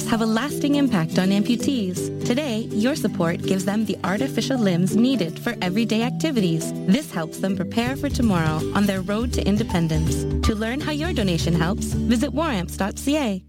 have a lasting impact on amputees. Today, your support gives them the artificial limbs needed for everyday activities. This helps them prepare for tomorrow on their road to independence. To learn how your donation helps, visit waramps.ca.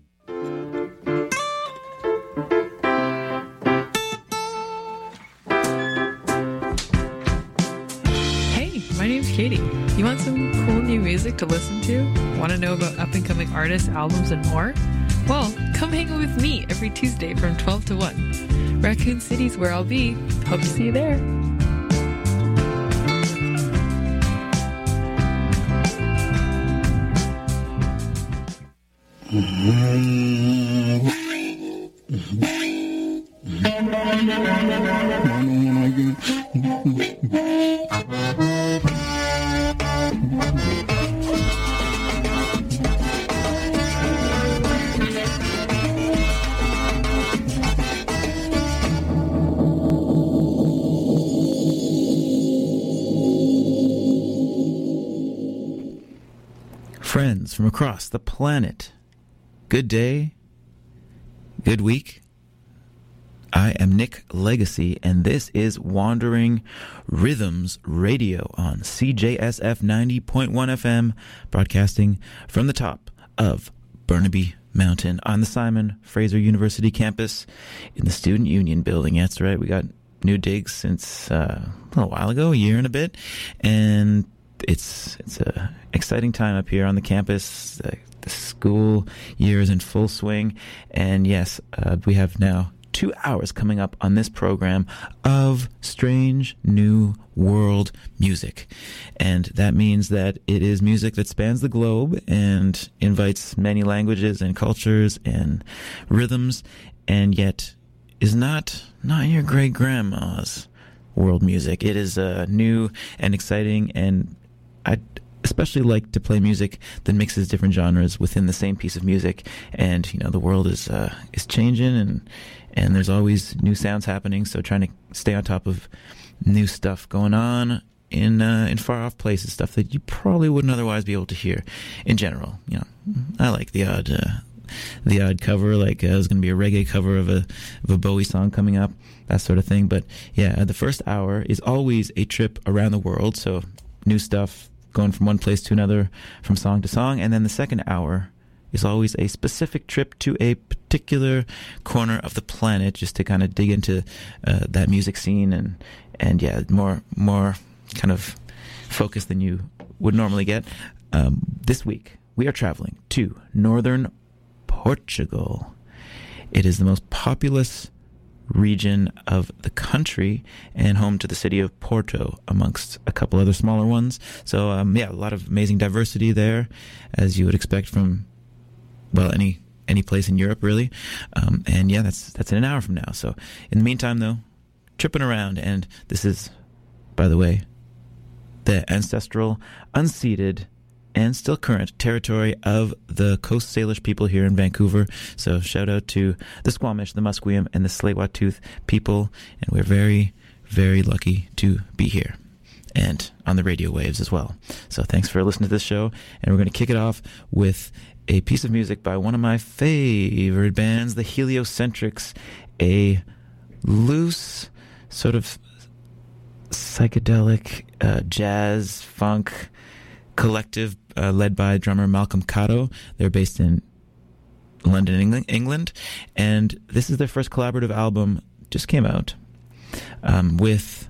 My name's Katie. You want some cool new music to listen to? Want to know about up-and-coming artists, albums, and more? Well, come hang out with me every Tuesday from 12 to 1. Raccoon City's where I'll be. Hope to see you there. Friends from across the planet, good day, good week. I am Nick Legacy, and this is Wandering Rhythms Radio on CJSF 90.1 FM, broadcasting from the top of Burnaby Mountain on the Simon Fraser University campus in the Student Union building. That's right, we got new digs since a little while ago, a year and a bit, and it's a exciting time up here on the campus. The school year is in full swing, and yes, we have now 2 hours coming up on this program of strange new world music. And that means that it is music that spans the globe and invites many languages and cultures and rhythms, and yet is not your great grandma's world music. It is new and exciting, and I especially like to play music that mixes different genres within the same piece of music. And the world is changing, and there's always new sounds happening. So trying to stay on top of new stuff going on in far off places, stuff that you probably wouldn't otherwise be able to hear. In general, I like the odd cover, like there's going to be a reggae cover of a Bowie song coming up, that sort of thing. But yeah, the first hour is always a trip around the world, so new stuff going from one place to another, from song to song. And then the second hour is always a specific trip to a particular corner of the planet, just to kind of dig into that music scene and yeah, more kind of focus than you would normally get. This week we are traveling to northern Portugal. It is the most populous region of the country and home to the city of Porto, amongst a couple other smaller ones. So yeah, a lot of amazing diversity there, as you would expect from, well, any place in Europe, really. And yeah, that's in an hour from now. So in the meantime, though, tripping around, and this is, by the way, the ancestral, unceded, and still current territory of the Coast Salish people here in Vancouver. So shout out to the Squamish, the Musqueam, and the Tsleil-Waututh people. And we're very, very lucky to be here, and on the radio waves as well. So thanks for listening to this show. And we're going to kick it off with a piece of music by one of my favorite bands, the Heliocentrics, a loose sort of psychedelic jazz funk collective led by drummer Malcolm Cato. They're based in London, England, and this is their first collaborative album, just came out, with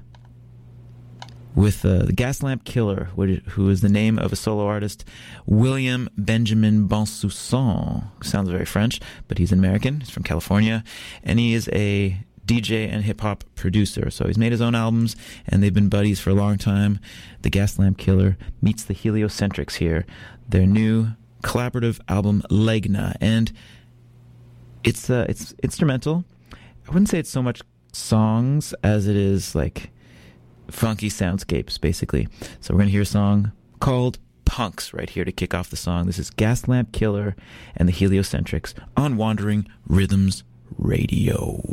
the Gaslamp Killer, who is the name of a solo artist, William Benjamin Bensoussan. Sounds very French, but he's American. He's from California, and he is a DJ and hip-hop producer. So he's made his own albums, and they've been buddies for a long time. The Gaslamp Killer meets the Heliocentrics here. Their new collaborative album, Legna, and it's instrumental. I wouldn't say it's so much songs as it is like funky soundscapes, basically. So we're going to hear a song called Punks right here to kick off the song. This is Gaslamp Killer and the Heliocentrics on Wandering Rhythms Radio.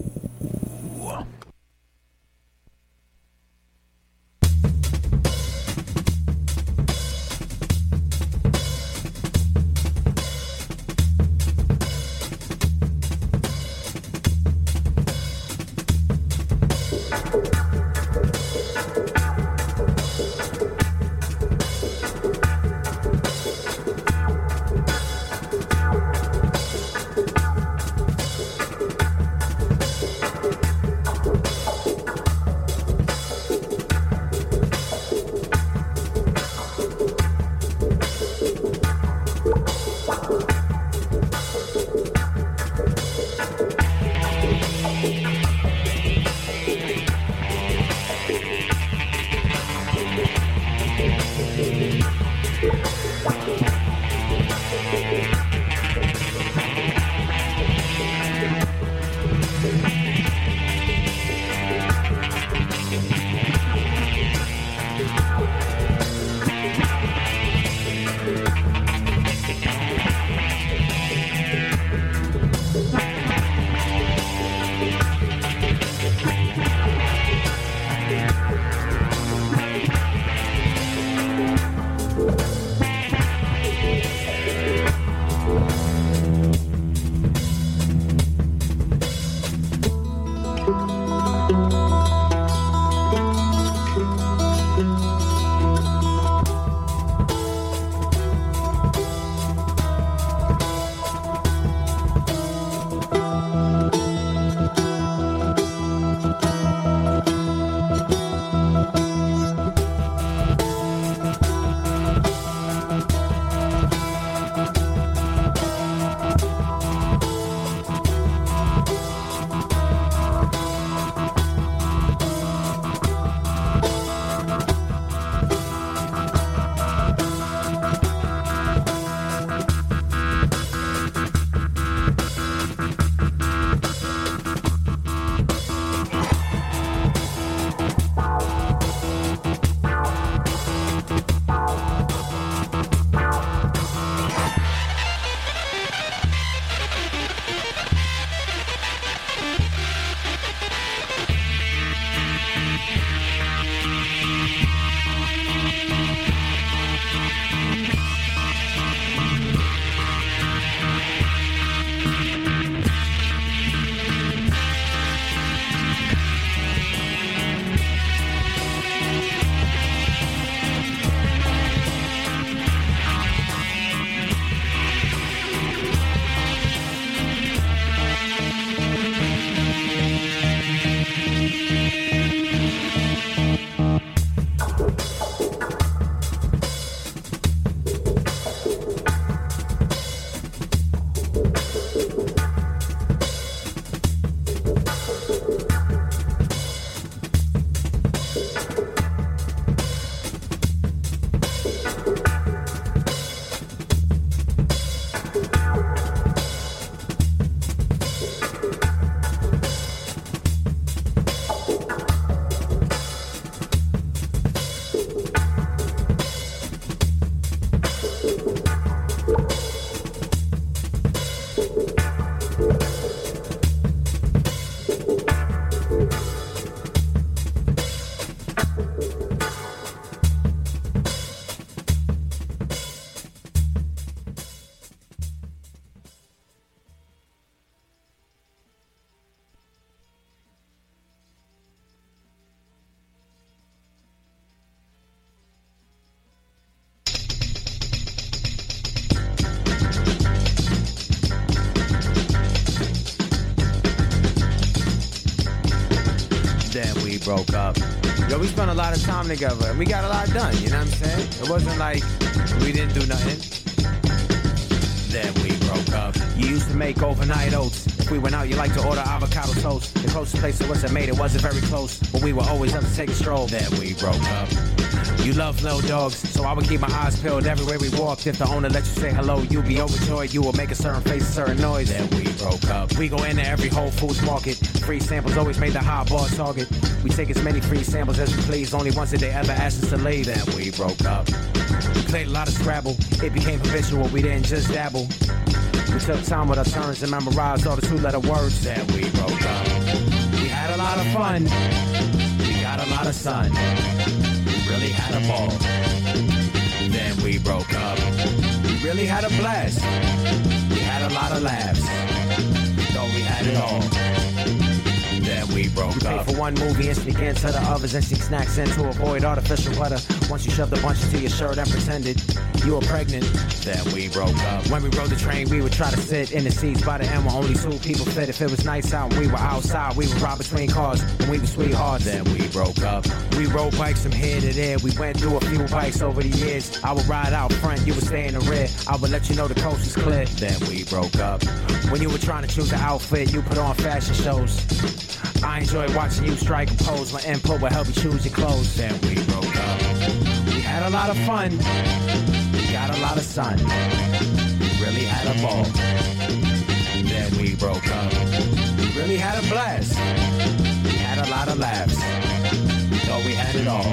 then we broke up. Yo, we spent a lot of time together, and we got a lot done, you know what I'm saying? It wasn't like we didn't do nothing. Then we broke up. You used to make overnight oats. If we went out, you like to order avocado toast. The closest place to us that made it wasn't very close, but we were always up to take a stroll. Then we broke up. You love little dogs, so I would keep my eyes peeled everywhere we walked. If the owner let you say hello, you'd be overjoyed. You would make a certain face, a certain noise. Then we broke up. We go into every Whole Foods market. Free samples always made the high bar target. We take as many free samples as we please. Only once did they ever ask us to leave. Then we broke up. We played a lot of Scrabble. It became habitual. We didn't just dabble. We took time with our turns and memorized all the two-letter words. Then we broke up. We had a lot of fun. We got a lot of sun. Really had a ball. Then we broke up. We really had a blast. We had a lot of laughs. Thought we had it all. Then we broke up. For one movie and sneak into the others and sneak snacks in to avoid artificial butter. Once you shoved a bunch into your shirt and pretended you were pregnant. Then we broke up. When we rode the train, we would try to sit in the seats by the end where only two people fit. If it was nice out and we were outside, we would ride between cars and we were sweethearts. Then we broke up. We rode bikes from here to there. We went through a few bikes over the years. I would ride out front, you would stay in the rear. I would let you know the coast was clear. Then we broke up. When you were trying to choose an outfit, you put on fashion shows. I enjoy watching you strike and pose. My input will help you choose your clothes. Then we broke up. We had a lot of fun. We got a lot of sun. We really had a ball. Then we broke up. We really had a blast. We had a lot of laughs. Thought we had it all.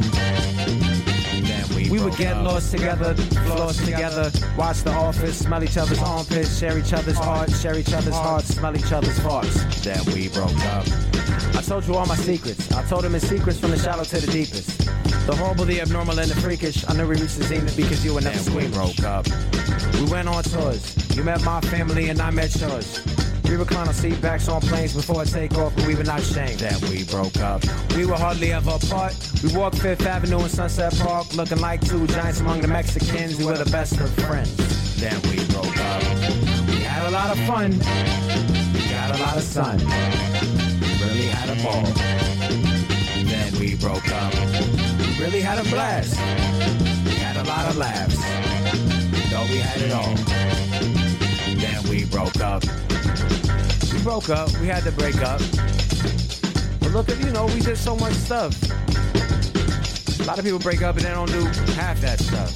We would get lost together, watch The Office, smell each other's armpits, share each other's art, share each other's hearts, smell each other's farts. Then we broke up. I told you all my secrets. I told them in secrets from the shallow to the deepest. The horrible, the abnormal, and the freakish. I knew we reached the zenith because you were never squeamish. We broke up. We went on tours. You met my family and I met yours. We reclined on seat backs on planes before takeoff, but we were not ashamed. Then we broke up. We were hardly ever apart. We walked Fifth Avenue in Sunset Park, looking like two giants among the Mexicans. We were the best of friends. Then we broke up. We had a lot of fun. We got a lot of sun. We really had a ball. Then we broke up. We really had a blast. We had a lot of laughs. Thought we had it all. Then we broke up. We broke up, we had to break up. But look at, we did so much stuff. A lot of people break up and they don't do half that stuff.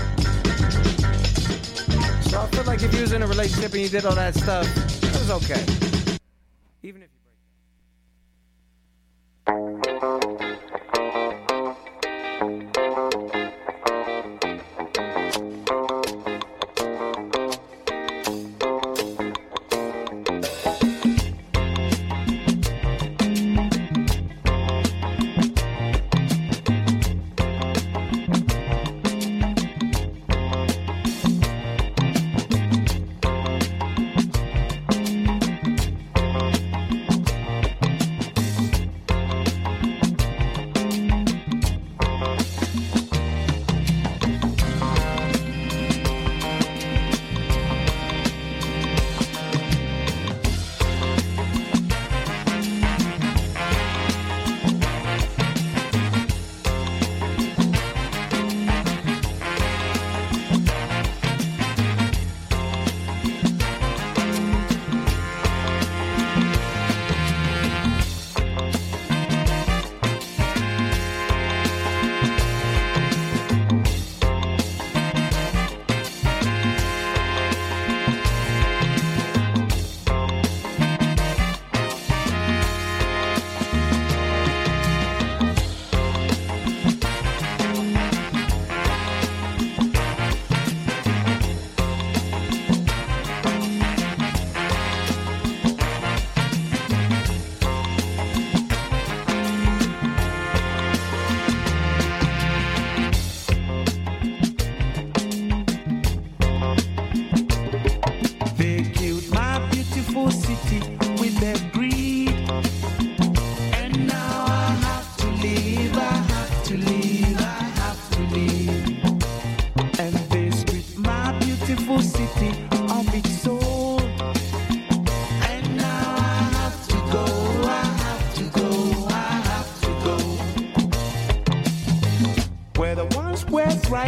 So I feel like if you was in a relationship and you did all that stuff, it was okay. Even if you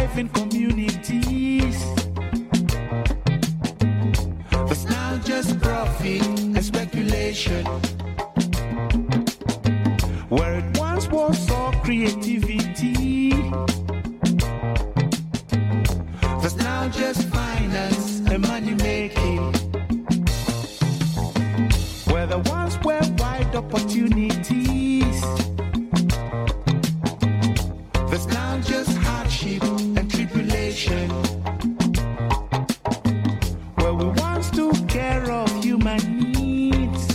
strife in communities. There's now just profit and speculation. Where it once was all creativity, there's now just finance and money making. Where there once were wide opportunities, there's now just hardship and tribulation. Where we once took care of human needs,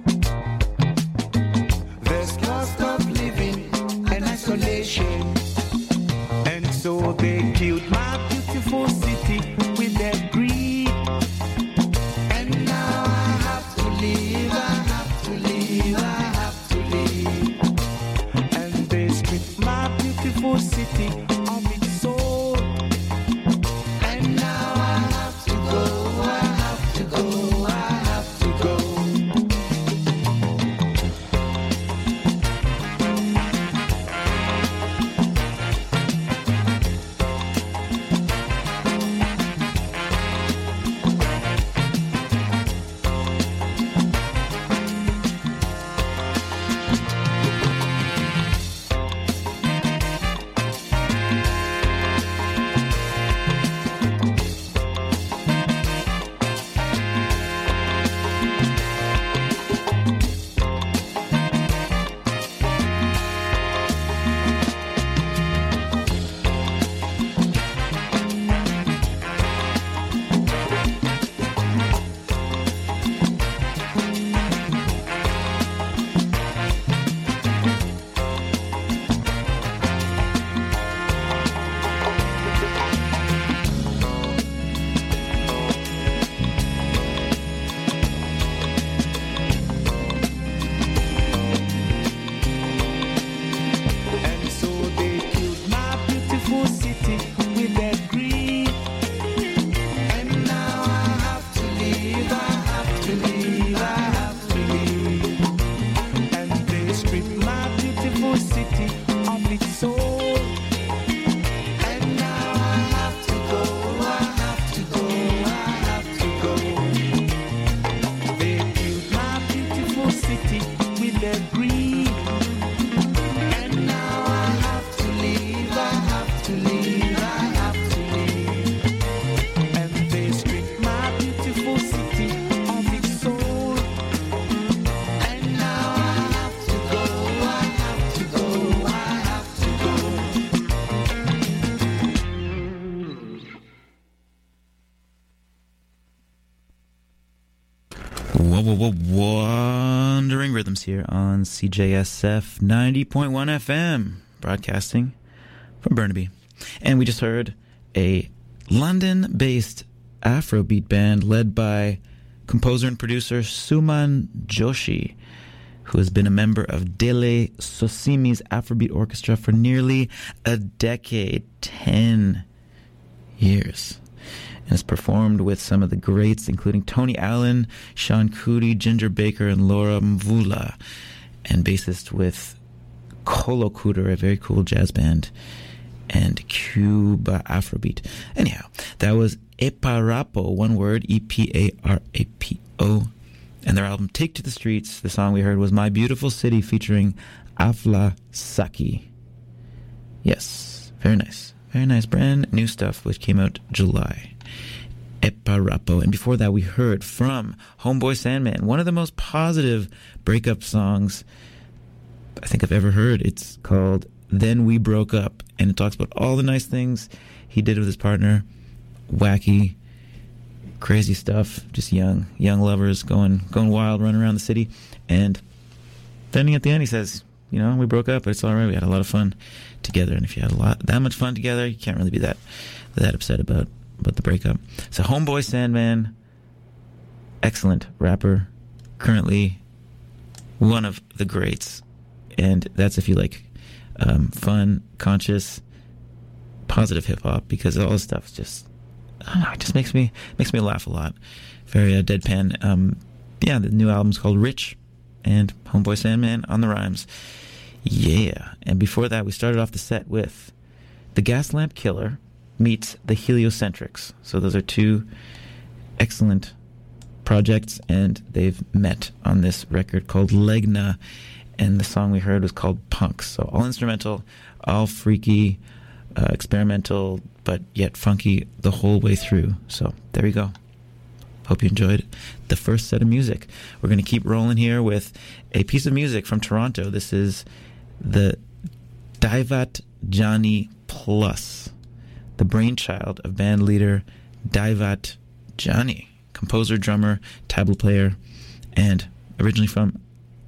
there's cost of living and isolation. And so they killed my beautiful city with their greed. And now I have to leave, I have to leave, I have to leave. And they stripped my beautiful city of its soul. And now I have to go, I have to go, I have to go. And so they killed my beautiful city with their greed. And now I have to leave, I have to leave, I have to leave. And they stripped my beautiful city of its soul. And now I have to go, I have to go, I have to go. They killed my beautiful city with their greed. And now I have to leave, I have to leave, I have to leave. And they stripped my beautiful city of its soul. And now I have to go, I have to go, I have to go. Wandering Rhythms here on CJSF 90.1 FM, broadcasting from Burnaby. And we just heard a London-based Afrobeat band led by composer and producer Suman Joshi, who has been a member of Dele Sosimi's Afrobeat Orchestra for nearly a decade, 10 years. And has performed with some of the greats, including Tony Allen, Sean Cootie, Ginger Baker, and Laura Mvula, and bassist with Kolo Cooter, a very cool jazz band, and Cuba Afrobeat. Anyhow, that was Eparapo, one word, Eparapo, and their album Take to the Streets. The song we heard was My Beautiful City featuring Afla Saki. Yes, very nice. Very nice, brand new stuff, which came out July. Eparapo. And before that, we heard from Homeboy Sandman, one of the most positive breakup songs I think I've ever heard. It's called Then We Broke Up, and it talks about all the nice things he did with his partner. Wacky, crazy stuff, just young lovers going wild, running around the city. And then at the end he says, you know, we broke up, but it's all right. We had a lot of fun together, and if you had that much fun together, you can't really be that upset about the breakup. So Homeboy Sandman, excellent rapper, currently one of the greats, and that's if you like fun, conscious, positive hip hop, because all this stuff is just, I don't know, it just makes me laugh a lot. Very deadpan. The new album's called Rich, and Homeboy Sandman on the rhymes. Yeah. And before that, we started off the set with The Gaslamp Killer meets the Heliocentrics. So those are two excellent projects, and they've met on this record called Legna, and the song we heard was called Punks. So all instrumental, all freaky, experimental, but yet funky the whole way through. So there you go. Hope you enjoyed the first set of music. We're going to keep rolling here with a piece of music from Toronto. This is the Daivat Jani Plus, the brainchild of band leader Daivat Jani, composer, drummer, tabla player, and originally from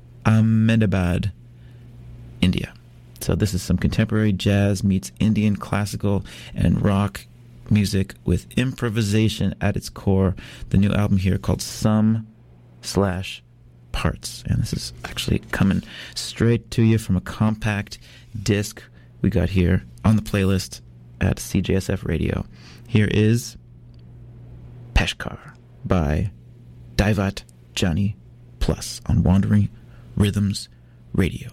Ahmedabad, India. So this is some contemporary jazz meets Indian classical and rock music with improvisation at its core. The new album here called Sum/Parts. And this is actually coming straight to you from a compact disc we got here on the playlist at CJSF Radio. Here is Peshkar by Daivat Jani Plus on Wandering Rhythms Radio.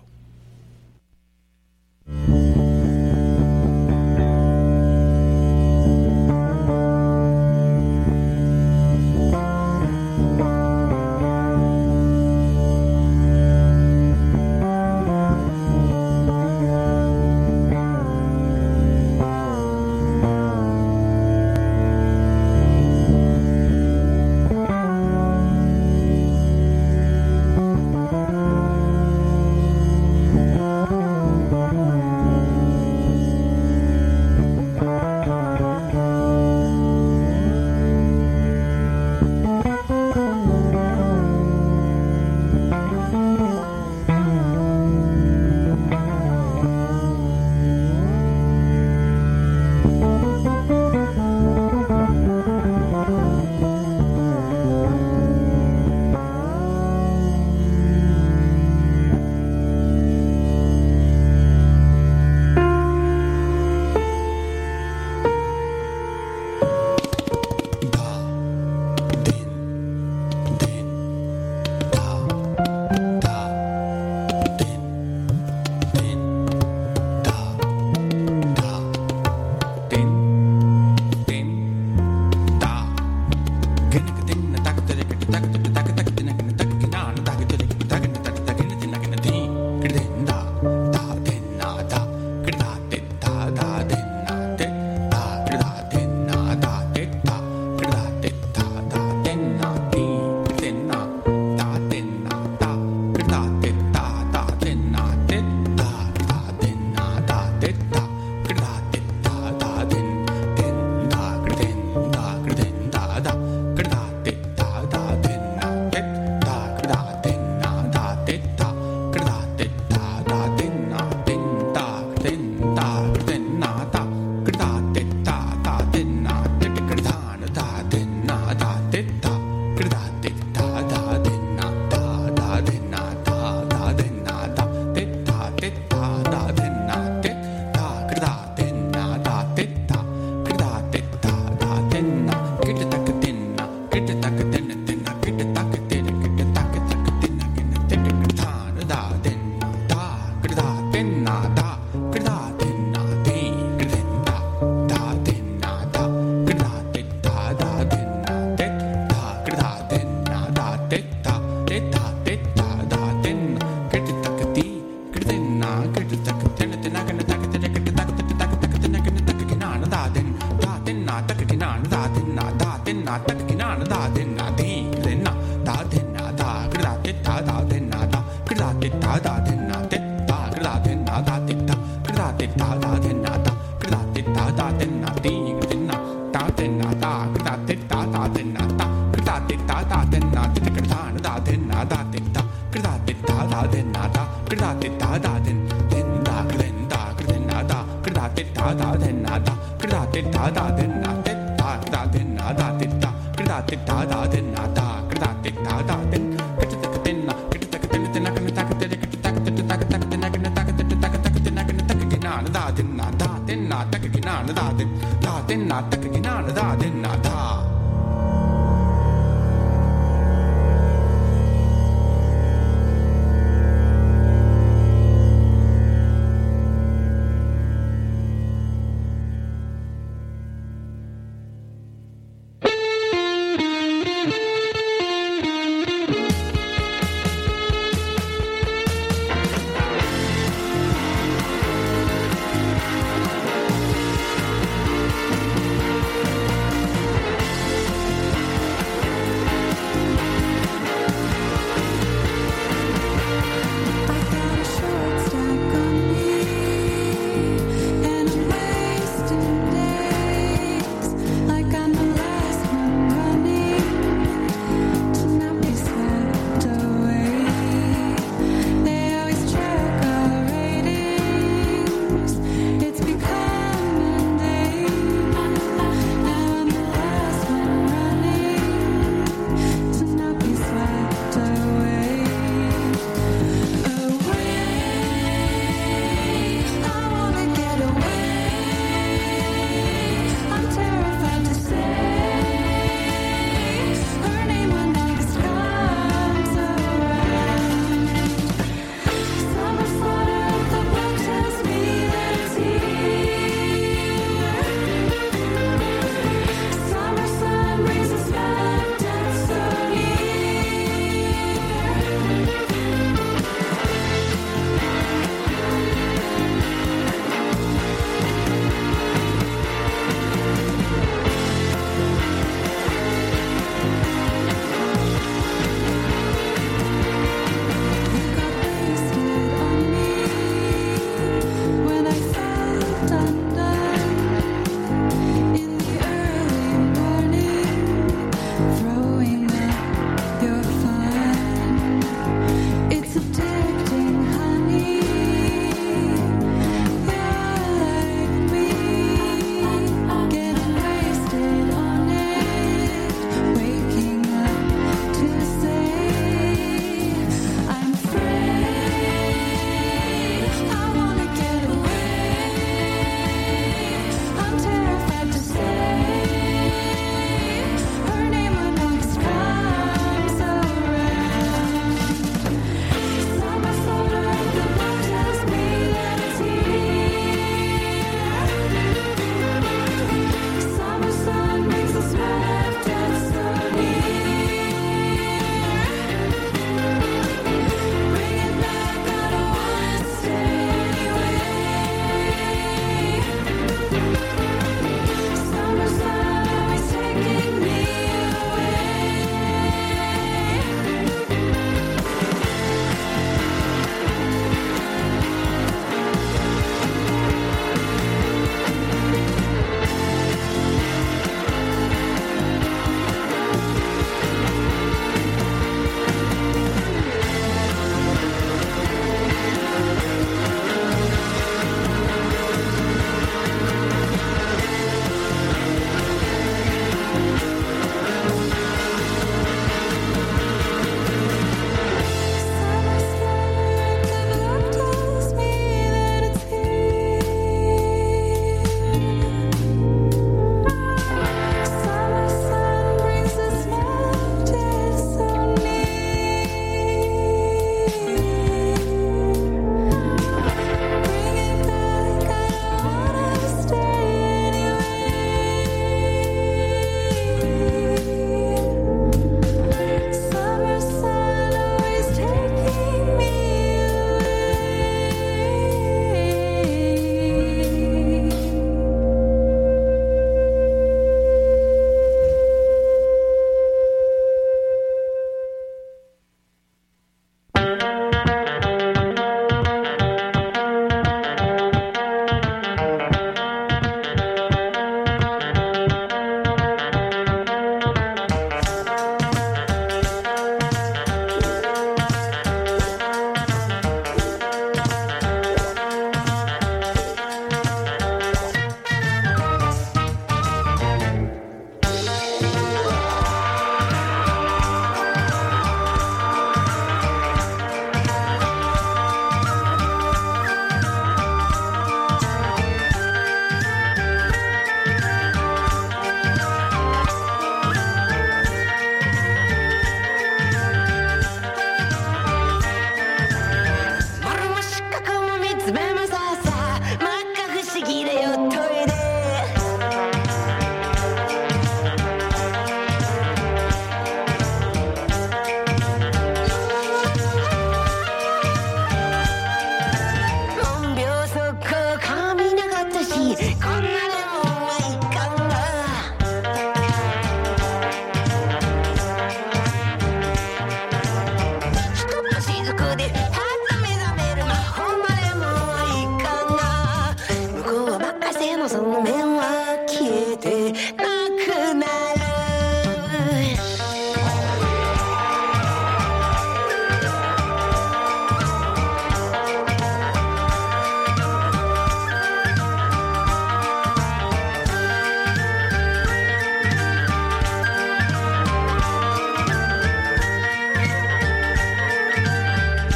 Da